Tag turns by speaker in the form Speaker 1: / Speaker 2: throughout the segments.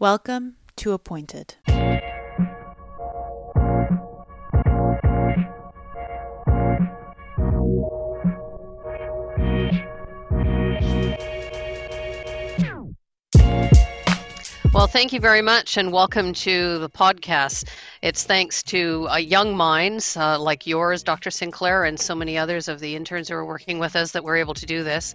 Speaker 1: Welcome to Appointed.
Speaker 2: Well, thank you very much and welcome to the podcast. It's thanks to young minds like yours, Dr. Sinclair, and so many others of the interns who are working with us that we're able to do this.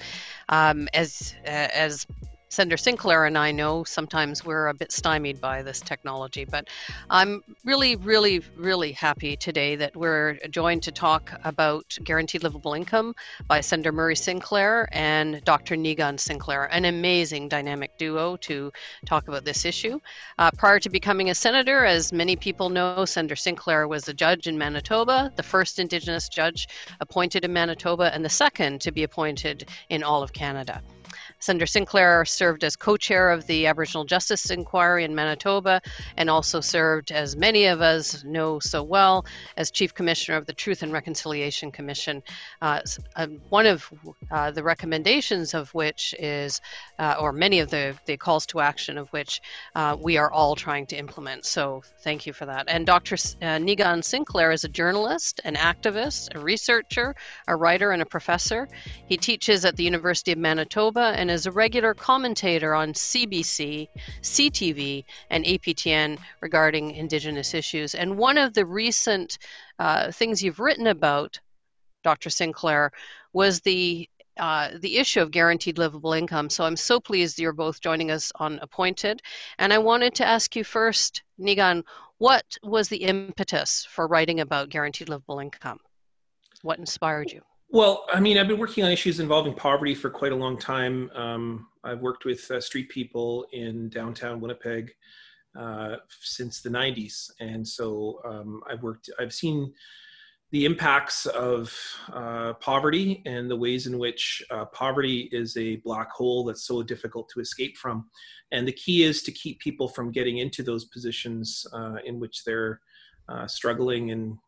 Speaker 2: As Senator Sinclair and I know, sometimes we're a bit stymied by this technology, but I'm really happy today that we're joined to talk about guaranteed livable income by Senator Murray Sinclair and Dr. Nighan Sinclair, an amazing dynamic duo to talk about this issue. Prior to becoming a senator, as many people know, Senator Sinclair was a judge in Manitoba, the first Indigenous judge appointed in Manitoba, and the second to be appointed in all of Canada. Senator Sinclair served as co-chair of the Aboriginal Justice Inquiry in Manitoba and also served, as many of us know so well, as Chief Commissioner of the Truth and Reconciliation Commission. One of the recommendations of which is, or many of the calls to action of which we are all trying to implement. So thank you for that. And Dr. Nighan Sinclair is a journalist, an activist, a researcher, a writer, and a professor. He teaches at the University of Manitoba and is a regular commentator on CBC, CTV, and APTN regarding Indigenous issues. And one of the recent things you've written about, Dr. Sinclair, was the issue of guaranteed livable income. So I'm so pleased you're both joining us on Appointed. And I wanted to ask you first, Nighan, what was the impetus for writing about guaranteed livable income? What inspired you?
Speaker 3: Well, I mean, I've been working on issues involving poverty for quite a long time. I've worked with street people in downtown Winnipeg since the 90s. And so I've seen the impacts of poverty and the ways in which poverty is a black hole that's so difficult to escape from. And the key is to keep people from getting into those positions in which they're struggling. And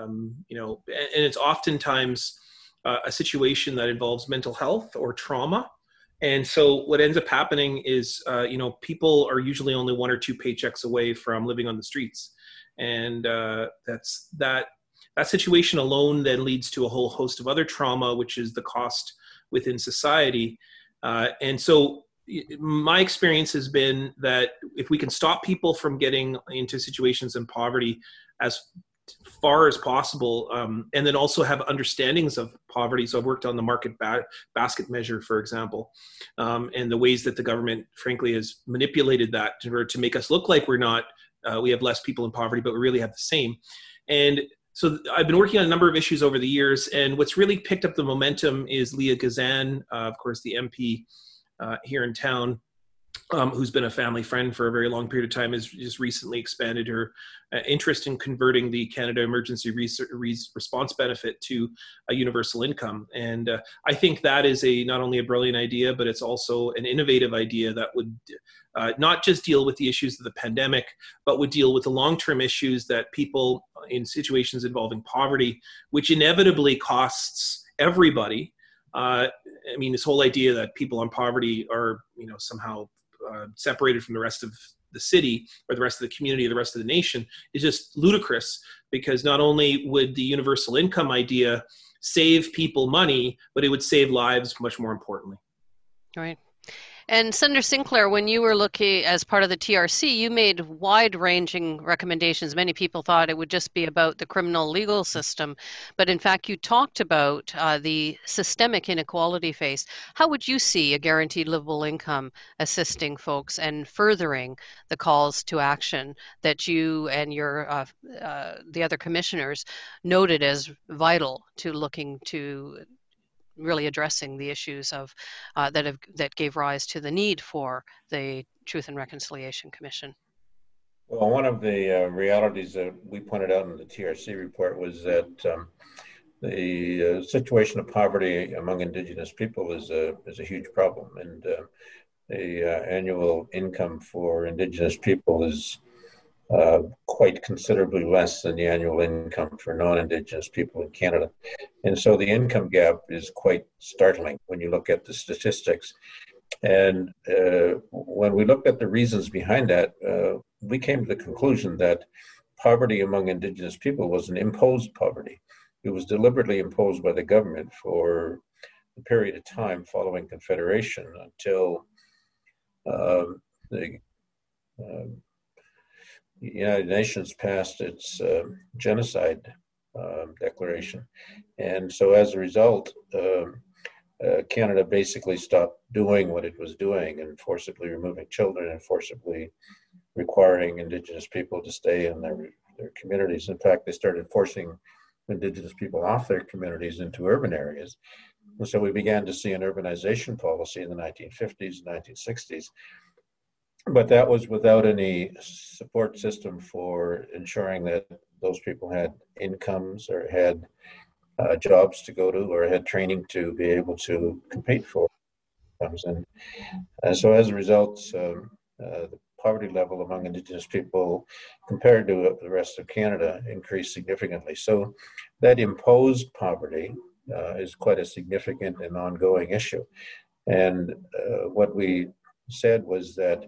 Speaker 3: it's oftentimes a situation that involves mental health or trauma. And so what ends up happening is, people are usually only one or two paychecks away from living on the streets. And that situation alone then leads to a whole host of other trauma, which is the cost within society. And so my experience has been that if we can stop people from getting into situations in poverty as far as possible, and then also have understandings of poverty. So I've worked on the market basket measure, for example, and the ways that the government, frankly, has manipulated that to make us look like we have less people in poverty, but we really have the same. And so I've been working on a number of issues over the years, and what's really picked up the momentum is Leah Gazan, of course, the MP here in town, who's been a family friend for a very long period of time, has just recently expanded her interest in converting the Canada Emergency Response Benefit to a universal income. And I think that is not only a brilliant idea, but it's also an innovative idea that would not just deal with the issues of the pandemic, but would deal with the long-term issues that people in situations involving poverty, which inevitably costs everybody. This whole idea that people on poverty are, somehow separated from the rest of the city or the rest of the community or the rest of the nation is just ludicrous, because not only would the universal income idea save people money, but it would save lives much more importantly.
Speaker 2: Right. And Senator Sinclair, when you were looking as part of the TRC, you made wide-ranging recommendations. Many people thought it would just be about the criminal legal system, but in fact, you talked about the systemic inequality faced. How would you see a guaranteed livable income assisting folks and furthering the calls to action that you and your the other commissioners noted as vital to looking to really addressing the issues of that gave rise to the need for the Truth and Reconciliation Commission?
Speaker 4: Well, one of the realities that we pointed out in the TRC report was that the situation of poverty among Indigenous people is a huge problem, and the annual income for Indigenous people is quite considerably less than the annual income for non-Indigenous people in Canada. And so the income gap is quite startling when you look at the statistics. And when we looked at the reasons behind that, we came to the conclusion that poverty among Indigenous people was an imposed poverty. It was deliberately imposed by the government for a period of time following Confederation until the United Nations passed its genocide declaration. And so as a result, Canada basically stopped doing what it was doing and forcibly removing children and forcibly requiring Indigenous people to stay in their communities. In fact, they started forcing Indigenous people off their communities into urban areas. And so we began to see an urbanization policy in the 1950s and 1960s. But that was without any support system for ensuring that those people had incomes or had jobs to go to or had training to be able to compete for incomes. And so as a result, the poverty level among Indigenous people compared to the rest of Canada increased significantly. So that imposed poverty is quite a significant and ongoing issue. And what we said was that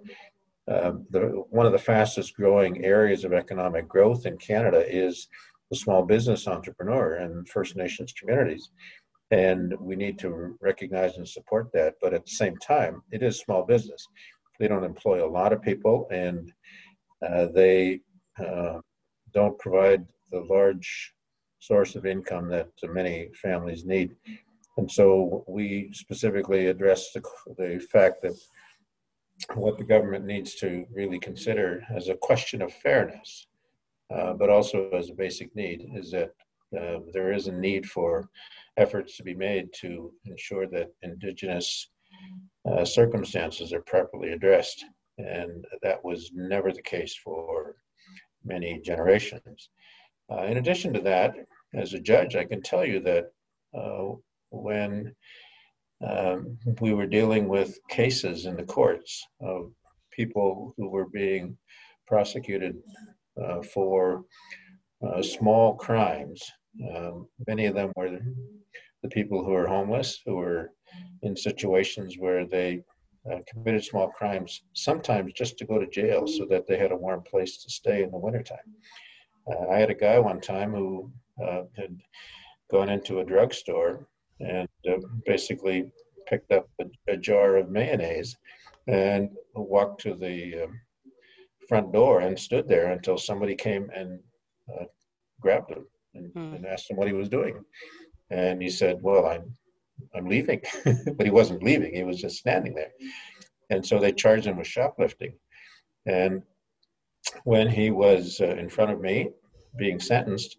Speaker 4: one of the fastest growing areas of economic growth in Canada is the small business entrepreneur and First Nations communities. And we need to recognize and support that. But at the same time, it is small business. They don't employ a lot of people, and they don't provide the large source of income that many families need. And so we specifically address the fact that what the government needs to really consider as a question of fairness, but also as a basic need, is that there is a need for efforts to be made to ensure that Indigenous circumstances are properly addressed. And that was never the case for many generations. In addition to that, as a judge, I can tell you that when we were dealing with cases in the courts of people who were being prosecuted for small crimes. Many of them were the people who were homeless, who were in situations where they committed small crimes, sometimes just to go to jail so that they had a warm place to stay in the wintertime. I had a guy one time who had gone into a drugstore and basically picked up a jar of mayonnaise and walked to the front door and stood there until somebody came and grabbed him and asked him what he was doing. And he said, well, I'm leaving. But he wasn't leaving. He was just standing there. And so they charged him with shoplifting. And when he was in front of me being sentenced,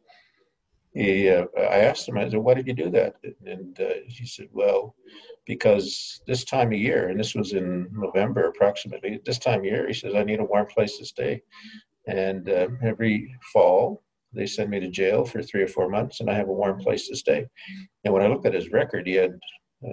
Speaker 4: I asked him, I said, why did you do that? And he said, well, because this time of year, and this was in November approximately, this time of year, he says, I need a warm place to stay. And every fall, they send me to jail for 3 or 4 months, and I have a warm place to stay. And when I looked at his record, he had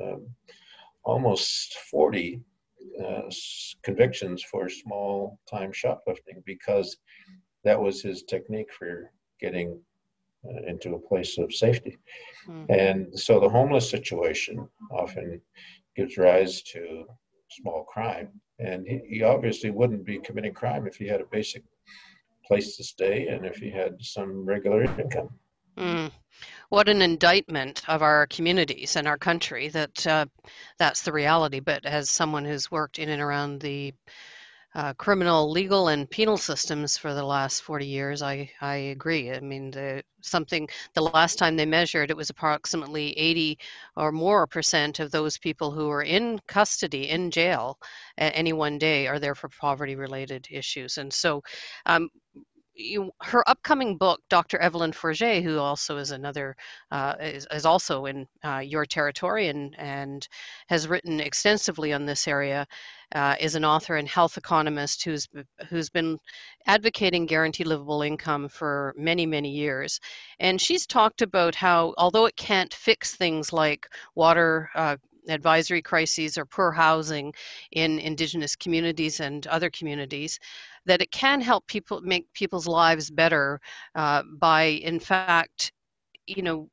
Speaker 4: almost 40 convictions for small-time shoplifting, because that was his technique for getting into a place of safety. And so the homeless situation often gives rise to small crime. And he obviously wouldn't be committing crime if he had a basic place to stay and if he had some regular income.
Speaker 2: What an indictment of our communities and our country that that's the reality. But as someone who's worked in and around the criminal, legal, and penal systems for the last 40 years, I agree. I mean, the last time they measured, it was approximately 80 or more % of those people who were in custody, in jail at any one day, are there for poverty-related issues. And so her upcoming book, Dr. Evelyn Forget, who also is another, is also in your territory and has written extensively on this area, is an author and health economist who's been advocating guaranteed livable income for many, many years. And she's talked about how, although it can't fix things like water advisory crises or poor housing in Indigenous communities and other communities, that it can help make people's lives better by, in fact,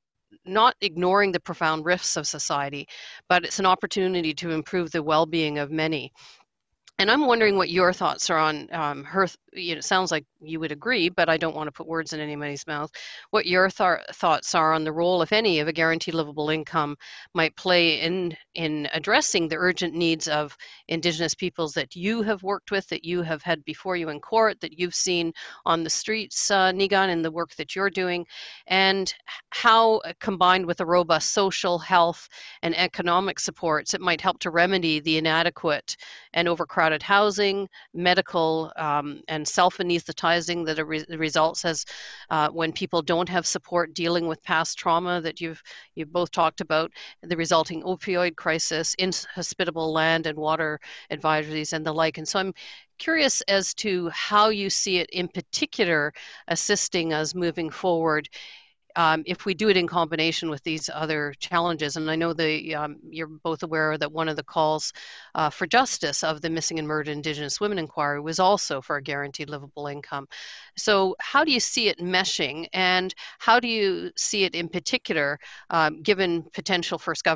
Speaker 2: not ignoring the profound rifts of society, but it's an opportunity to improve the well-being of many. And I'm wondering what your thoughts are on her. It sounds like you would agree, but I don't want to put words in anybody's mouth. What your thoughts are on the role, if any, of a guaranteed livable income might play in addressing the urgent needs of Indigenous peoples that you have worked with, that you have had before you in court, that you've seen on the streets, Niigaan, in the work that you're doing, and how, combined with a robust social, health, and economic supports, it might help to remedy the inadequate and overcrowded housing, medical, and self-anesthetizing that results as when people don't have support dealing with past trauma that you've both talked about, the resulting opioid crisis, inhospitable land and water advisories, and the like. And so I'm curious as to how you see it in particular assisting us moving forward, if we do it in combination with these other challenges. And I know you're both aware that one of the calls for justice of the Missing and Murdered Indigenous Women Inquiry was also for a guaranteed livable income. So how do you see it meshing, and how do you see it in particular, given potential First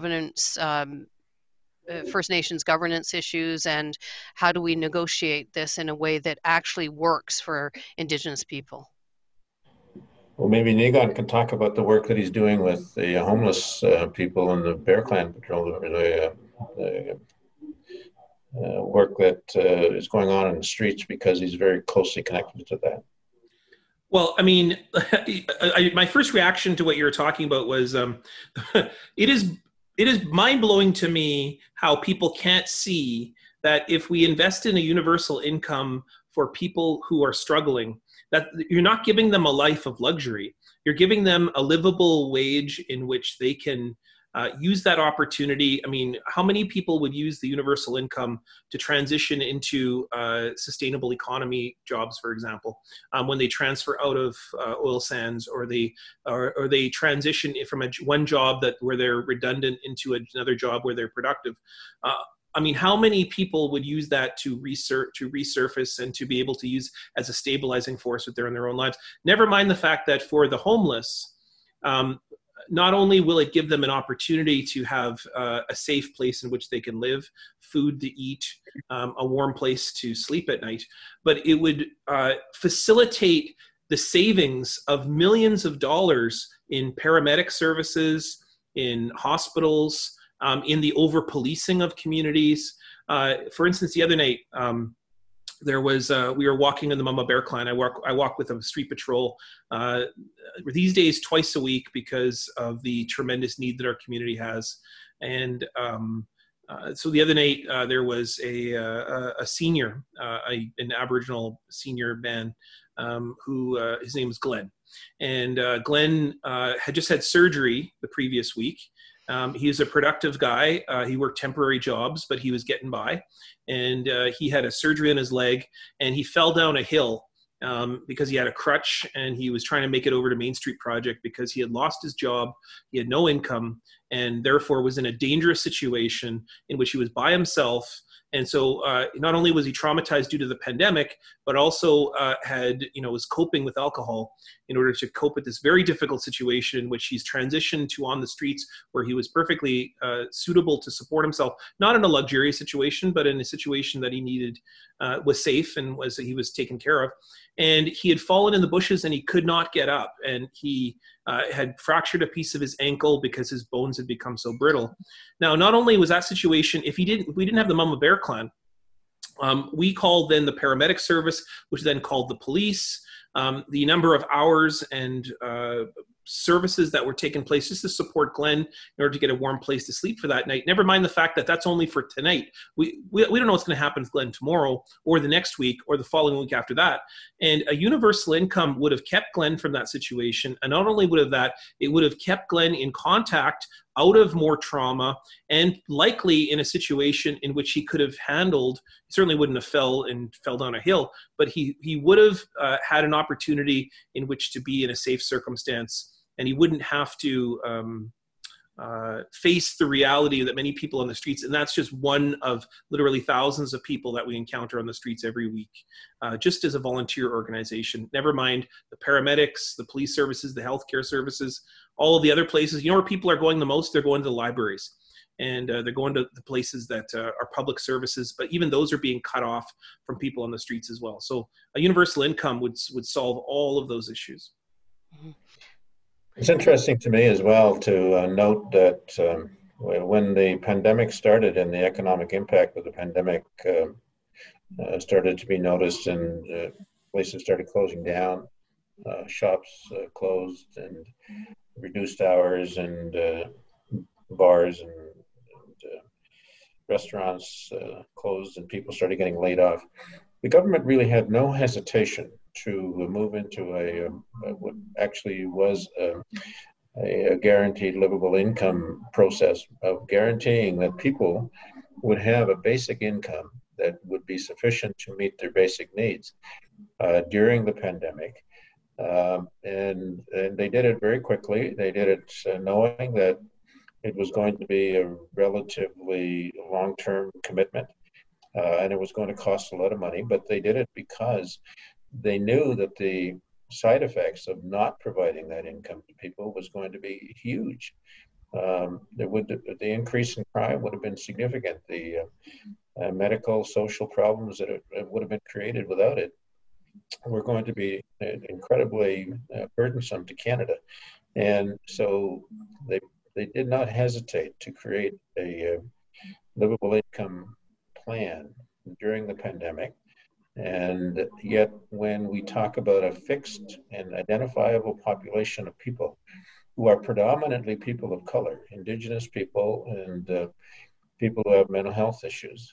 Speaker 2: Nations governance issues, and how do we negotiate this in a way that actually works for Indigenous people?
Speaker 4: Well, maybe Niigaan can talk about the work that he's doing with the homeless people in the Bear Clan Patrol, the work that is going on in the streets, because he's very closely connected to that.
Speaker 3: Well, I mean, my first reaction to what you were talking about was it is mind-blowing to me how people can't see that if we invest in a universal income for people who are struggling, that you're not giving them a life of luxury. You're giving them a livable wage in which they can use that opportunity. I mean, how many people would use the universal income to transition into sustainable economy jobs, for example, when they transfer out of oil sands, or they transition from one job where they're redundant into another job where they're productive? I mean, how many people would use that to resurface and to be able to use as a stabilizing force in their own lives? Never mind the fact that for the homeless, not only will it give them an opportunity to have a safe place in which they can live, food to eat, a warm place to sleep at night, but it would facilitate the savings of millions of dollars in paramedic services, in hospitals, in the over-policing of communities. For instance, the other night, there was we were walking in the Mama Bear Clan. I walk with a street patrol these days twice a week because of the tremendous need that our community has. And so the other night there was a senior, an Aboriginal senior man who his name is Glenn, and Glenn had just had surgery the previous week. He is a productive guy. He worked temporary jobs, but he was getting by. And he had a surgery on his leg, and he fell down a hill because he had a crutch, and he was trying to make it over to Main Street Project because he had lost his job. He had no income, and therefore was in a dangerous situation in which he was by himself. And so not only was he traumatized due to the pandemic, but also was coping with alcohol in order to cope with this very difficult situation in which he's transitioned to on the streets, where he was perfectly suitable to support himself, not in a luxurious situation, but in a situation that he needed, was safe, and he was taken care of. And he had fallen in the bushes and he could not get up. And he had fractured a piece of his ankle because his bones had become so brittle. Now, not only was that situation, if we didn't have the Mama Bear Clan, we called then the paramedic service, which then called the police. The number of hours and services that were taking place just to support Glenn in order to get a warm place to sleep for that night. Never mind the fact that that's only for tonight. We don't know what's going to happen to Glenn tomorrow, or the next week, or the following week after that. And a universal income would have kept Glenn from that situation. And not only would have that, it would have kept Glenn in contact, out of more trauma, and likely in a situation in which he could have handled. He certainly wouldn't have fell down a hill, but he would have had an opportunity in which to be in a safe circumstance, and he wouldn't have to face the reality that many people on the streets, and that's just one of literally thousands of people that we encounter on the streets every week, just as a volunteer organization, never mind the paramedics, the police services, the healthcare services, all of the other places. You know where people are going the most? They're going to the libraries. And they're going to the places that are public services, but even those are being cut off from people on the streets as well. So a universal income would solve all of those issues.
Speaker 4: It's interesting to me as well to note that when the pandemic started and the economic impact of the pandemic started to be noticed, and places started closing down, shops closed and reduced hours, and bars and restaurants closed, and people started getting laid off. The government really had no hesitation to move into what actually was a guaranteed livable income process of guaranteeing that people would have a basic income that would be sufficient to meet their basic needs during the pandemic. And they did it very quickly. They did it knowing that it was going to be a relatively long-term commitment, and it was going to cost a lot of money, but they did it because they knew that the side effects of not providing that income to people was going to be huge. The increase in crime would have been significant. The medical, social problems that it would have been created without it were going to be incredibly burdensome to Canada. And so they did not hesitate to create a livable income plan during the pandemic. And yet, when we talk about a fixed and identifiable population of people who are predominantly people of color, Indigenous people, and people who have mental health issues,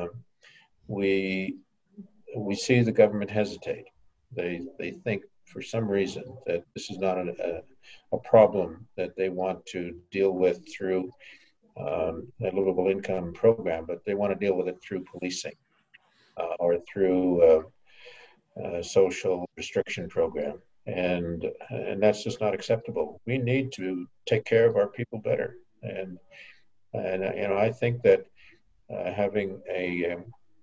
Speaker 4: we see the government hesitate. They think for some reason that this is not a problem that they want to deal with through a livable income program, but they want to deal with it through policing or through a social restriction program. And that's just not acceptable. We need to take care of our people better. And I think that having a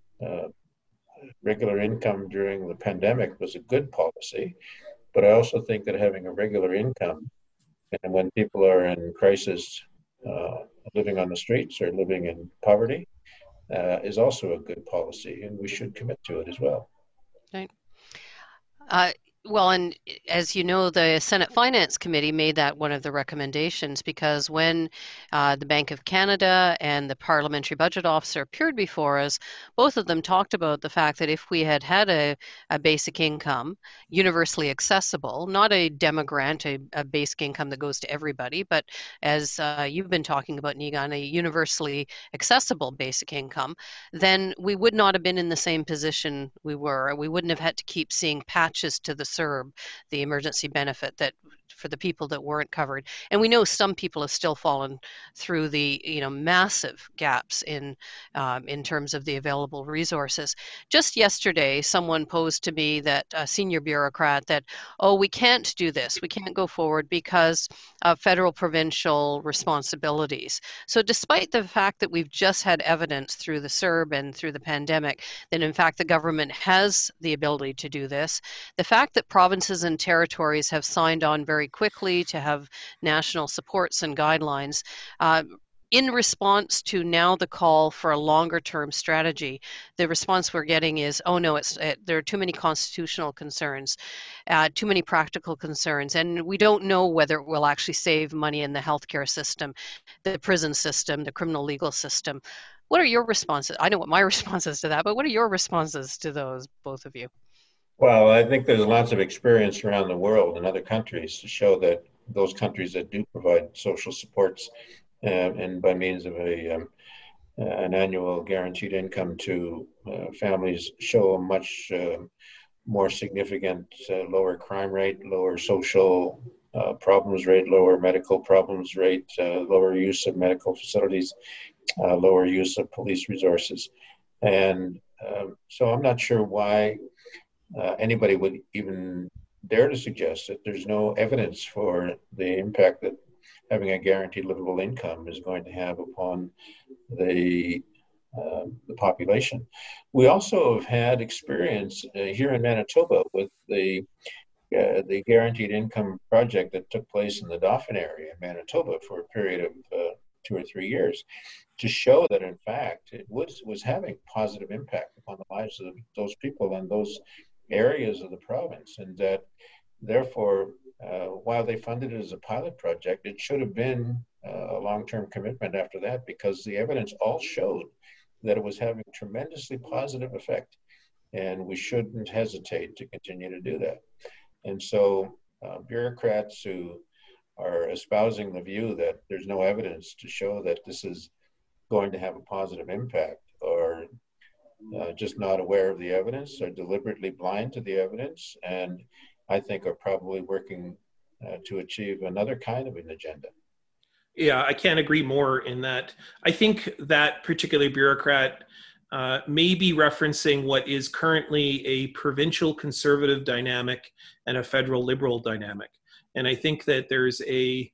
Speaker 4: regular income during the pandemic was a good policy, but I also think that having a regular income, and when people are in crisis, living on the streets or living in poverty, is also a good policy, and we should commit to it as well.
Speaker 2: Right. Well, and as you know, the Senate Finance Committee made that one of the recommendations, because when the Bank of Canada and the Parliamentary Budget Officer appeared before us, both of them talked about the fact that if we had had a basic income, universally accessible, not a demo-grant, a basic income that goes to everybody, but as you've been talking about, Niigaan, a universally accessible basic income, then we would not have been in the same position we were. We wouldn't have had to keep seeing patches to the CERB, the emergency benefit, that for the people that weren't covered. And we know some people have still fallen through the massive gaps in terms of the available resources. Just yesterday, someone posed to me, that a senior bureaucrat, that, we can't do this, we can't go forward because of federal provincial responsibilities. So despite the fact that we've just had evidence through the CERB and through the pandemic that in fact the government has the ability to do this, the fact that provinces and territories have signed on very quickly to have national supports and guidelines, in response to now the call for a longer term strategy, the response we're getting is, oh no, there are too many constitutional concerns, too many practical concerns, and we don't know whether it will actually save money in the healthcare system, the prison system, the criminal legal system. What are your responses? I know what my response is to that, but what are your responses to those, both of you?
Speaker 4: Well, I think there's lots of experience around the world in other countries to show that those countries that do provide social supports and by means of an annual guaranteed income to families show a much more significant lower crime rate, lower social problems rate, lower medical problems rate, lower use of medical facilities, lower use of police resources. And so I'm not sure why anybody would even dare to suggest that there's no evidence for the impact that having a guaranteed livable income is going to have upon the population. We also have had experience here in Manitoba with the guaranteed income project that took place in the Dauphin area in Manitoba for a period of 2 or 3 years, to show that in fact it was having positive impact upon the lives of those people and those areas of the province, and that therefore while they funded it as a pilot project, it should have been a long-term commitment after that, because the evidence all showed that it was having a tremendously positive effect, and we shouldn't hesitate to continue to do that. And so bureaucrats who are espousing the view that there's no evidence to show that this is going to have a positive impact, or just not aware of the evidence, are deliberately blind to the evidence, and I think are probably working to achieve another kind of an agenda.
Speaker 3: Yeah, I can't agree more in that. I think that particular bureaucrat may be referencing what is currently a provincial conservative dynamic and a federal liberal dynamic. And I think that there's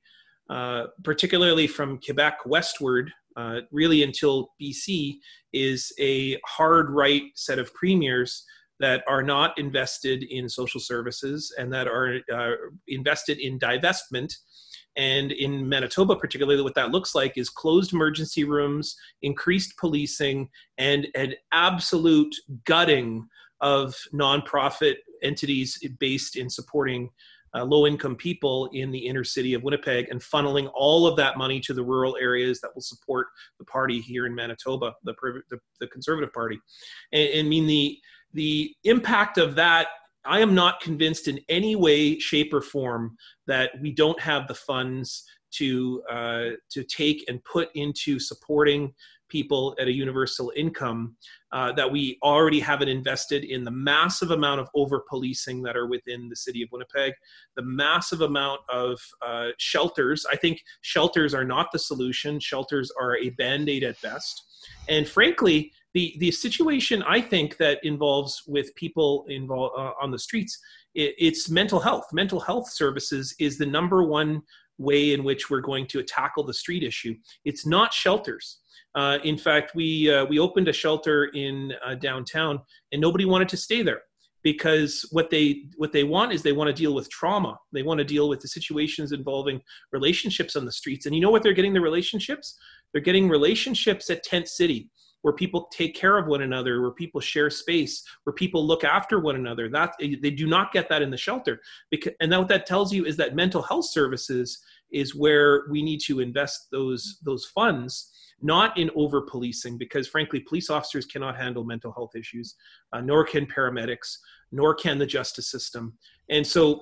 Speaker 3: particularly from Quebec westward, really until BC, is a hard right set of premiers that are not invested in social services and that are invested in divestment. And in Manitoba, particularly, what that looks like is closed emergency rooms, increased policing, and an absolute gutting of nonprofit entities based in supporting low-income people in the inner city of Winnipeg, and funneling all of that money to the rural areas that will support the party here in Manitoba, the Conservative Party. And I mean, the impact of that, I am not convinced in any way, shape, or form that we don't have the funds to take and put into supporting people at a universal income, that we already haven't invested in the massive amount of over-policing that are within the city of Winnipeg, the massive amount of shelters. I think shelters are not the solution. Shelters are a Band-Aid at best. And frankly, the situation I think that involves with people involved on the streets, it's mental health. Mental health services is the number one way in which we're going to tackle the street issue. It's not shelters. In fact, we opened a shelter in downtown, and nobody wanted to stay there, because what they want is they want to deal with trauma. They want to deal with the situations involving relationships on the streets. And you know what they're getting the relationships? They're getting relationships at Tent City, where people take care of one another, where people share space, where people look after one another. That they do not get that in the shelter. And what that tells you is that mental health services is where we need to invest those funds, not in over-policing, because frankly, police officers cannot handle mental health issues, nor can paramedics, nor can the justice system. And so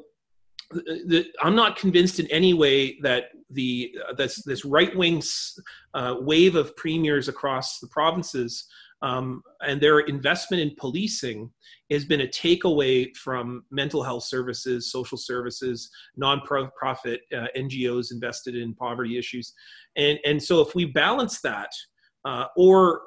Speaker 3: I'm not convinced in any way that this right-wing wave of premiers across the provinces and their investment in policing has been a takeaway from mental health services, social services, non-profit NGOs invested in poverty issues. And so if we balance that, or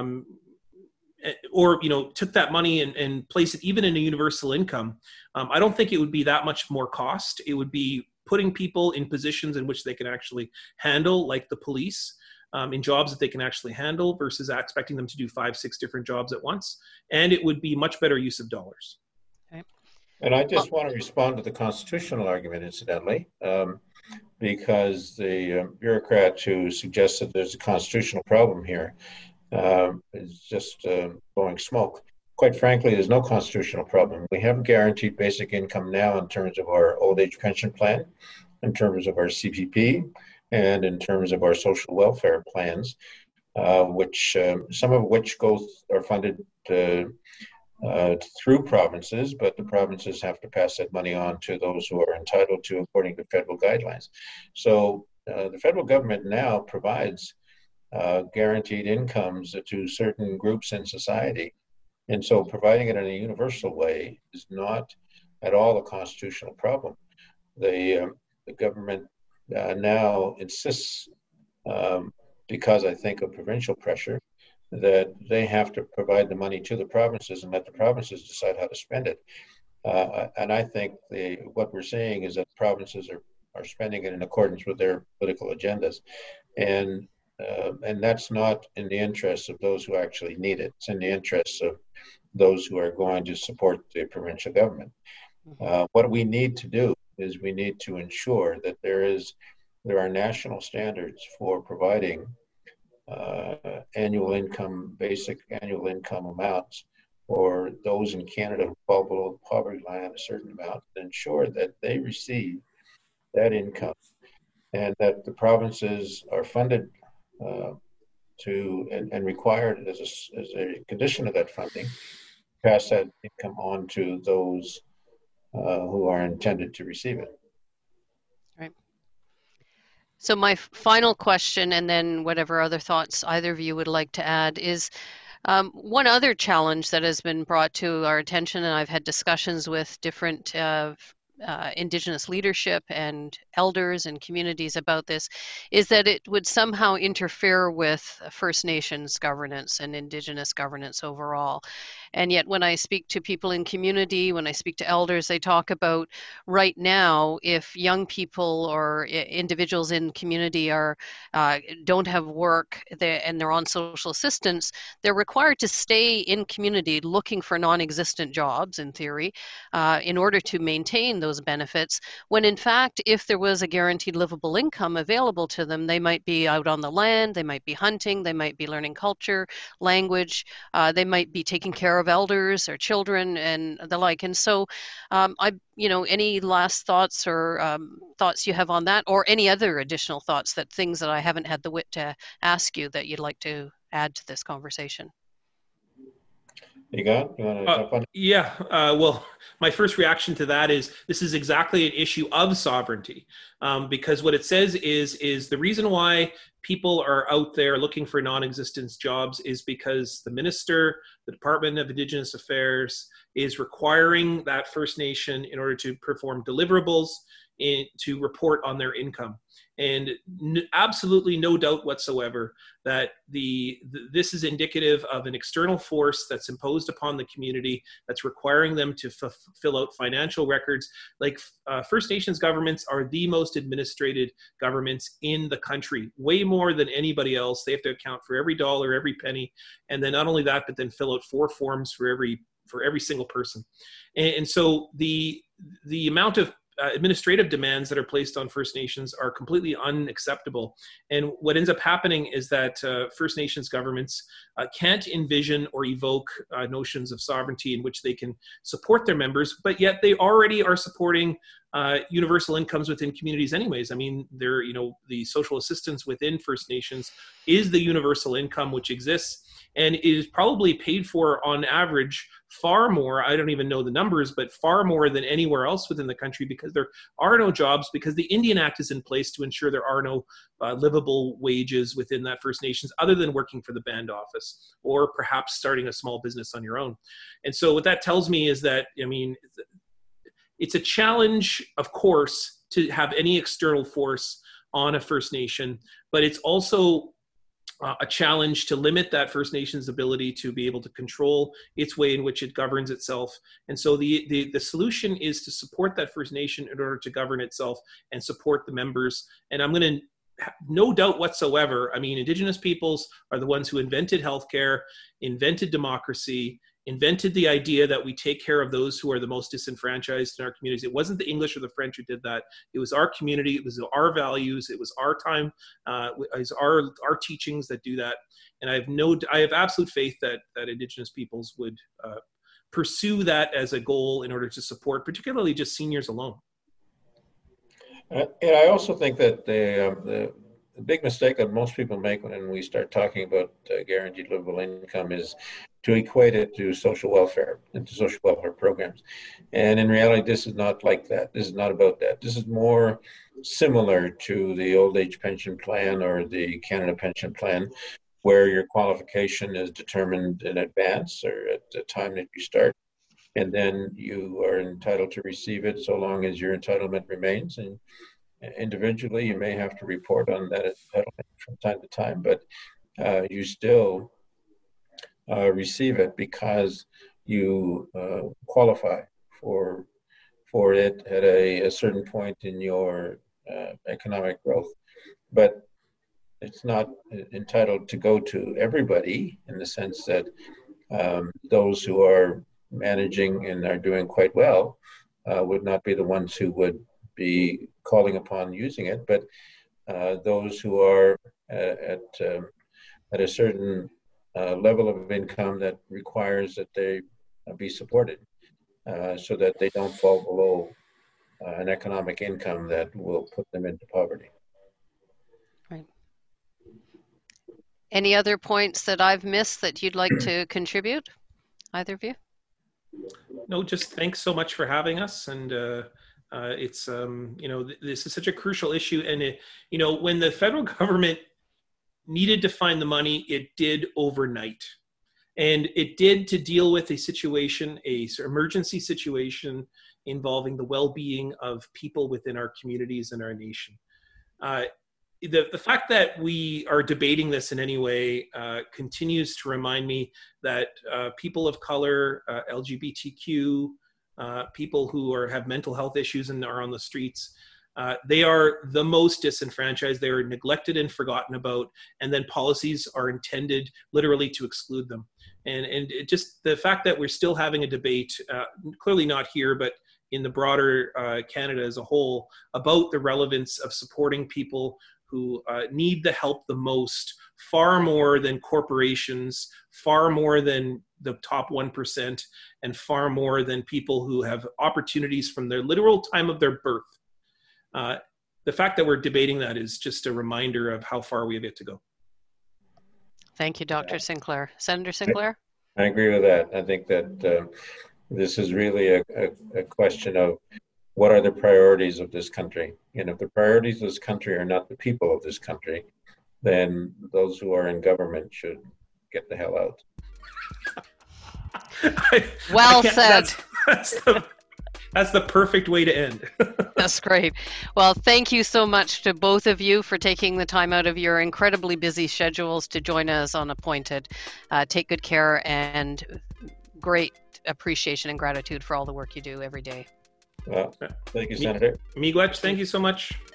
Speaker 3: took that money and place it even in a universal income, I don't think it would be that much more cost. It would be putting people in positions in which they can actually handle, like the police, in jobs that they can actually handle, versus expecting them to do 5-6 different jobs at once. And it would be much better use of dollars.
Speaker 2: Okay.
Speaker 4: And I just want to respond to the constitutional argument, incidentally, because the bureaucrat who suggests that there's a constitutional problem here is just blowing smoke. Quite frankly, there's no constitutional problem. We have guaranteed basic income now in terms of our old age pension plan, in terms of our CPP, and in terms of our social welfare plans, which some of which are funded through provinces, but the provinces have to pass that money on to those who are entitled to according to federal guidelines. So the federal government now provides guaranteed incomes to certain groups in society. And so providing it in a universal way is not at all a constitutional problem. The government now insists, because I think of provincial pressure, that they have to provide the money to the provinces and let the provinces decide how to spend it. And I think what we're seeing is that provinces are are spending it in accordance with their political agendas. And that's not in the interests of those who actually need it. It's in the interests of those who are going to support the provincial government. What we need to do is we need to ensure that there are national standards for providing basic annual income amounts for those in Canada who fall below the poverty line a certain amount, to ensure that they receive that income, and that the provinces are funded and required as a condition of that funding, pass that income on to those who are intended to receive it.
Speaker 2: Right. So my final question, and then whatever other thoughts either of you would like to add, is one other challenge that has been brought to our attention, and I've had discussions with different Indigenous leadership and elders and communities about this, is that it would somehow interfere with First Nations governance and Indigenous governance overall. And yet when I speak to people in community, when I speak to elders, they talk about right now, if young people or individuals in community don't have work and they're on social assistance, they're required to stay in community looking for non-existent jobs, in theory, in order to maintain those benefits, when in fact, if there was a guaranteed livable income available to them, they might be out on the land, they might be hunting, they might be learning culture, language, they might be taking care of elders or children and the like. And so any last thoughts or thoughts you have on that, or any other additional thoughts, things that I haven't had the wit to ask you that you'd like to add to this conversation?
Speaker 4: Egon, you want to jump on?
Speaker 3: Yeah. Well, my first reaction to that is this is exactly an issue of sovereignty, because what it says is the reason why people are out there looking for non-existent jobs is because the minister, the Department of Indigenous Affairs, is requiring that First Nation, in order to perform deliverables, to report on their income. And absolutely no doubt whatsoever that this is indicative of an external force that's imposed upon the community, that's requiring them to fill out financial records. Like First Nations governments are the most administrated governments in the country, way more than anybody else. They have to account for every dollar, every penny, and then not only that, but then fill out 4 forms for every single person. And so the amount of administrative demands that are placed on First Nations are completely unacceptable. And what ends up happening is that First Nations governments can't envision or evoke notions of sovereignty in which they can support their members, but yet they already are supporting universal incomes within communities anyways. I mean, the social assistance within First Nations is the universal income which exists and is probably paid for on average far more, I don't even know the numbers, but far more than anywhere else within the country, because there are no jobs, because the Indian Act is in place to ensure there are no livable wages within that First Nations other than working for the band office or perhaps starting a small business on your own. And so what that tells me is that, I mean, it's a challenge, of course, to have any external force on a First Nation, but it's also a challenge to limit that First Nation's ability to be able to control its way in which it governs itself. And so the solution is to support that First Nation in order to govern itself and support the members. And I'm going to, no doubt whatsoever, I mean, Indigenous peoples are the ones who invented healthcare, invented democracy, invented the idea that we take care of those who are the most disenfranchised in our communities. It wasn't the English or the French who did that. It was our community. It was our values. It was our time. It was our teachings that do that. And I have absolute faith that Indigenous peoples would pursue that as a goal in order to support, particularly just seniors alone.
Speaker 4: And I also think that the big mistake that most people make when we start talking about guaranteed livable income is to equate it to social welfare and to social welfare programs. And in reality, this is not like that. This is not about that. This is more similar to the old age pension plan or the Canada Pension Plan, where your qualification is determined in advance or at the time that you start. And then you are entitled to receive it so long as your entitlement remains. And individually, you may have to report on that entitlement from time to time, but you still receive it because you qualify for it at a certain point in your economic growth, but it's not entitled to go to everybody in the sense that those who are managing and are doing quite well would not be the ones who would be calling upon using it, but those who are at a certain level of income that requires that they be supported so that they don't fall below an economic income that will put them into poverty.
Speaker 2: Right. Any other points that I've missed that you'd like to contribute, either of you?
Speaker 3: No, just thanks so much for having us. And it's, this is such a crucial issue. And, when the federal government needed to find the money, it did overnight. And it did to deal with a situation, a emergency situation involving the well-being of people within our communities and our nation. The fact that we are debating this in any way continues to remind me that people of color, LGBTQ, people who have mental health issues and are on the streets, they are the most disenfranchised. They are neglected and forgotten about, and then policies are intended literally to exclude them. And it just the fact that we're still having a debate, clearly not here, but in the broader Canada as a whole, about the relevance of supporting people who need the help the most, far more than corporations, far more than the top 1%, and far more than people who have opportunities from their literal time of their birth. The fact that we're debating that is just a reminder of how far we have yet to go.
Speaker 2: Thank you, Dr. Sinclair. Senator Sinclair?
Speaker 4: I agree with that. I think that this is really a question of what are the priorities of this country? And if the priorities of this country are not the people of this country, then those who are in government should get the hell out.
Speaker 2: Well said.
Speaker 3: That's the perfect way to end.
Speaker 2: That's great. Well, thank you so much to both of you for taking the time out of your incredibly busy schedules to join us on Appointed. Take good care, and great appreciation and gratitude for all the work you do every day.
Speaker 4: Well, thank you, Senator.
Speaker 3: Miigwech, thank you so much.